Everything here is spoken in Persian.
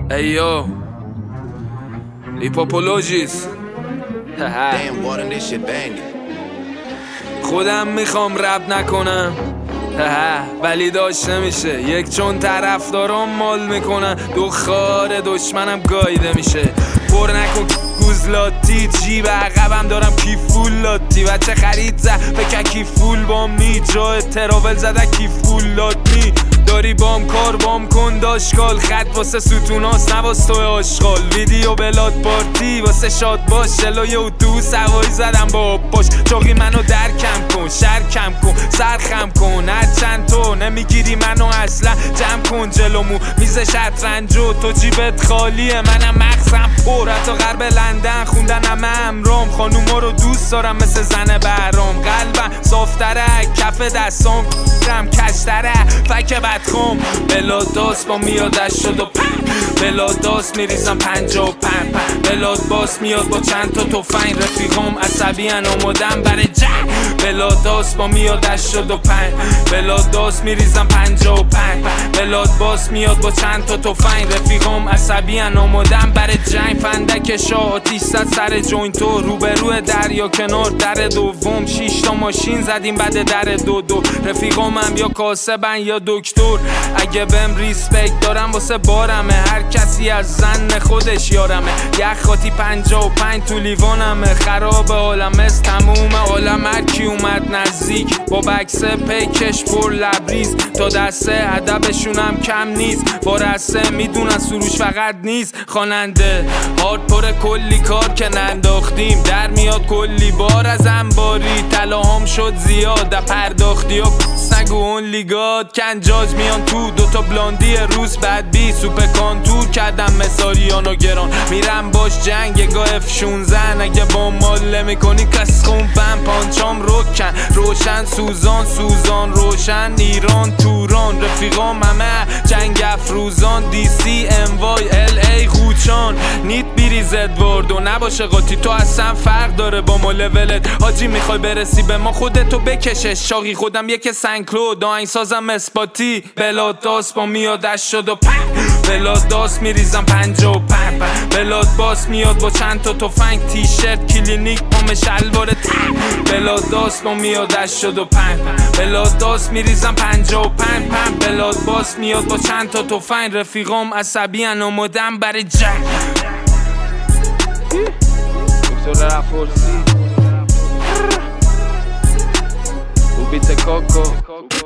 Ayo, Hippopologis. Damn, water, this shit banging. خودم میخوام رپ نکنم ولی داشت نمیشه، یک چون طرفدارام مال میکنن، دو خار دشمنم گاییده میشه. پر نکن گوزلاتی، جیب عقبم دارم کیفولاتی. بچه خرید بکن کیفول با می، جای تراول زده کیفولاتی. داری بام کار بام کن داشکال، خط واسه ستوناست نواس توی آشغال. ویدیو بلاد پارتی واسه شاد باش، جلوی اتوبوس هوایی زدم با پاش. چاقی منو درکم کن، شرکم کن، سرخم کن، هر چند تو نمیگیری منو اصلا. جمع کن جلومو میز شطرنجو، تو جیبت خالیه منم مغزم پر. حتی غرب لندن خوندن همه امرام، خانوما رو دوست دارم مثل زن بهرام. قلبم صافتره کف دستام رم کشتره فک بدخوم. بلاداست با میادش شد و بلاداست میریزم 55 بلاد باس میاد با چند تا تفنگ. رفیقام عصبی ان آمادم برای جنگ. بلاداست با میادش شد و بلاداست میریزم 55 بلاد باس میاد با چند تا تفنگ. رفیقام عصبی ان آمادم برای جنگ. فندک شاه آتیش زد سر جوینتو، روبرو دریا کنار در دوم. 6 تا ماشین زدیم بعد در دو. رفیقامم یا کاسبن یا دکتر. اگه بهم ریسپکت دارم واسه بارمه، هر کسی از زن خودش یارمه. یه خاطی 55 تو لیوانمه، خراب عالم از تموم عالم. هر کی اومد نزدیک با بکس پیکش پر لبریز، تا دسته ادبشونم کم نیست. با رسه میدونن سروش فقط نیست خواننده. هارد پر کلی کار که ننداختیم، در میاد کلی بار از انباری. طلاهام شد زیاد پرداختی و نگو اون لیگاد. کنجاج میان تو دوتا بلاندی روز بعد بی سوپ کانتور کردم مثالیانو گران. میرم باش جنگ گاه F16، اگه با مال میکنی کس خومپم. پانچام روکن روشن سوزان روشن. ایران توران رفیقام همه جنگ افروزان. DC MY LA خوچان نیت بیریز ادوارد و نباشه قاطی. تو اصلا فرق داره با ما لولت حاجی. میخوای برسی به ما خودتو بکشه شاقی. خودم یک سنکلو داینگ سازم اسپاتی. بلاداست با میادش شد و بلاداست میریزم 55 بلاد باس میاد با چند تا تفنگ. تیشرت کلینیک پام شلوار بلاداست با میادش شد و بلاداست میریزم 55 بلاد باس میاد با چند تا تفنگ. رفیقام عصبی ان آمادم برای جنگ. دکتر رفورسی او بیت کاکو